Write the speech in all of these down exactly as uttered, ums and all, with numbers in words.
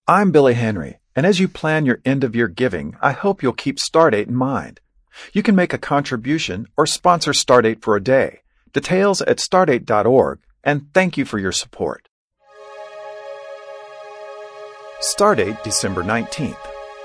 I'm Billy Henry, and as you plan your end-of-year giving, I hope you'll keep Stardate in mind. You can make a contribution or sponsor Stardate for a day. Details at stardate dot org, and thank you for your support. Stardate, December nineteenth.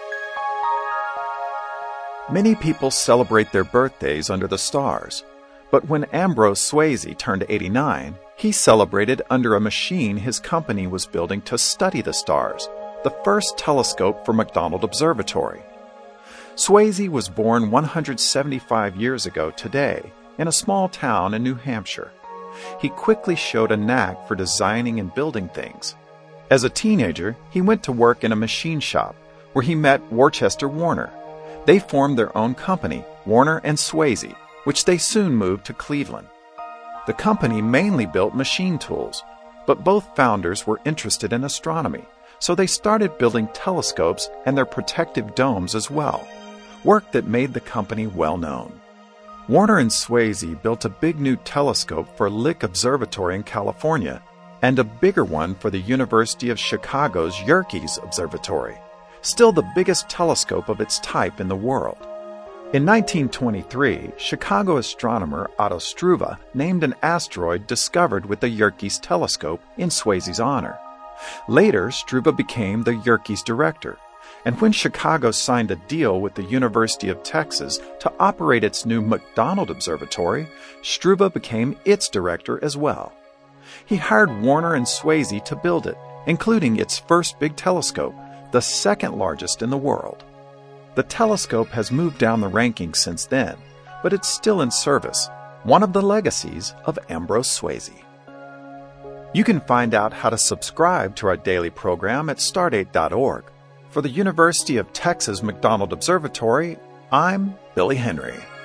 Many people celebrate their birthdays under the stars, but when Ambrose Swasey turned eighty-nine, he celebrated under a machine his company was building to study the stars, the first telescope for McDonald Observatory. Swasey was born one hundred seventy-five years ago today in a small town in New Hampshire. He quickly showed a knack for designing and building things. As a teenager, he went to work in a machine shop where he met Worcester Warner. They formed their own company, Warner and Swasey, which they soon moved to Cleveland. The company mainly built machine tools, but both founders were interested in astronomy, so they started building telescopes and their protective domes as well, work that made the company well known. Warner and Swasey built a big new telescope for Lick Observatory in California and a bigger one for the University of Chicago's Yerkes Observatory, still the biggest telescope of its type in the world. In nineteen twenty-three, Chicago astronomer Otto Struve named an asteroid discovered with the Yerkes telescope in Swasey's honor. Later, Struve became the Yerkes director, and when Chicago signed a deal with the University of Texas to operate its new McDonald Observatory, Struve became its director as well. He hired Warner and Swasey to build it, including its first big telescope, the second largest in the world. The telescope has moved down the rankings since then, but it's still in service, one of the legacies of Ambrose Swasey. You can find out how to subscribe to our daily program at stardate dot org. For the University of Texas McDonald Observatory, I'm Billy Henry.